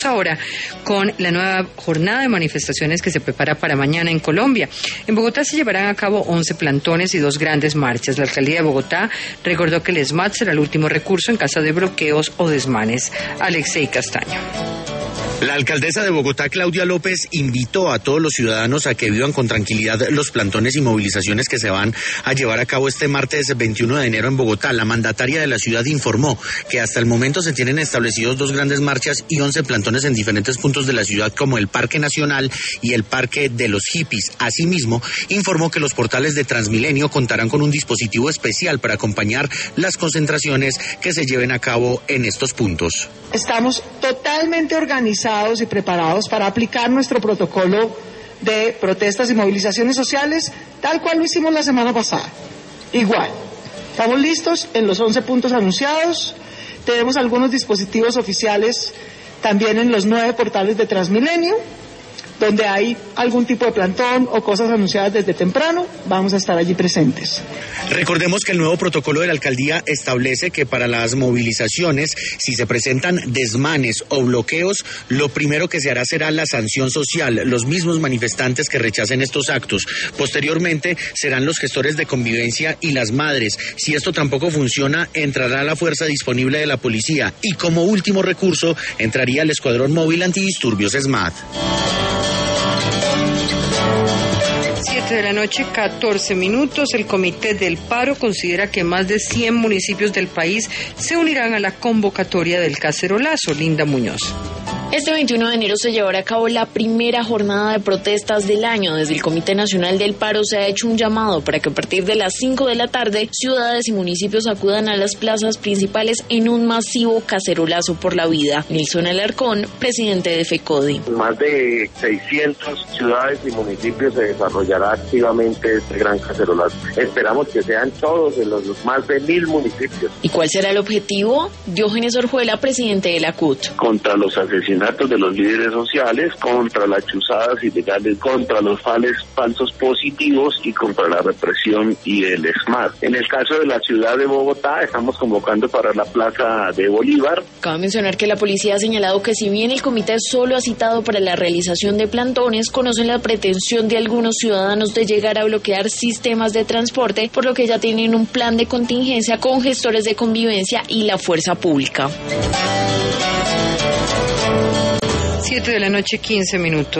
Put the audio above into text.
Ahora, con la nueva jornada de manifestaciones que se prepara para mañana en Colombia. En Bogotá se llevarán a cabo 11 plantones y 2 grandes marchas. La alcaldía de Bogotá recordó que el ESMAD será el último recurso en caso de bloqueos o desmanes. Alexei Castaño. La alcaldesa de Bogotá, Claudia López, invitó a todos los ciudadanos a que vivan con tranquilidad los plantones y movilizaciones que se van a llevar a cabo este martes 21 de enero en Bogotá. La mandataria de la ciudad informó que hasta el momento se tienen establecidos 2 grandes marchas y 11 plantones en diferentes puntos de la ciudad, como el Parque Nacional y el Parque de los Hippies. Asimismo, informó que los portales de Transmilenio contarán con un dispositivo especial para acompañar las concentraciones que se lleven a cabo en estos puntos. Estamos totalmente organizados y preparados para aplicar nuestro protocolo de protestas y movilizaciones sociales, tal cual lo hicimos la semana pasada. Igual, estamos listos en los 11 puntos anunciados, tenemos algunos dispositivos oficiales también en los 9 portales de Transmilenio, donde hay algún tipo de plantón o cosas anunciadas desde temprano, vamos a estar allí presentes. Recordemos que el nuevo protocolo de la alcaldía establece que para las movilizaciones, si se presentan desmanes o bloqueos, lo primero que se hará será la sanción social, los mismos manifestantes que rechacen estos actos. Posteriormente serán los gestores de convivencia y las madres. Si esto tampoco funciona, entrará la fuerza disponible de la policía y como último recurso entraría el Escuadrón Móvil Antidisturbios ESMAD. 7 de la noche, 14 minutos. El Comité del Paro considera que más de 100 municipios del país se unirán a la convocatoria del cacerolazo. Linda Muñoz. Este 21 de enero se llevará a cabo la primera jornada de protestas del año. Desde el Comité Nacional del Paro se ha hecho un llamado para que a partir de las 5 de la tarde ciudades y municipios acudan a las plazas principales en un masivo cacerolazo por la vida. Nilson Alarcón, presidente de FECODE. Más de 600 ciudades y municipios se desarrollará activamente este gran cacerolazo. Esperamos que sean todos en los más de 1000 municipios. ¿Y cuál será el objetivo? Diógenes Orjuela, presidente de la CUT. Contra los asesinatos de los líderes sociales, contra las chuzadas ilegales, contra los falsos positivos y contra la represión y el ESMAD. En el caso de la ciudad de Bogotá, estamos convocando para la Plaza de Bolívar. Cabe mencionar que la policía ha señalado que si bien el comité solo ha citado para la realización de plantones, conocen la pretensión de algunos ciudadanos de llegar a bloquear sistemas de transporte, por lo que ya tienen un plan de contingencia con gestores de convivencia y la fuerza pública. 7 de la noche, 15 minutos.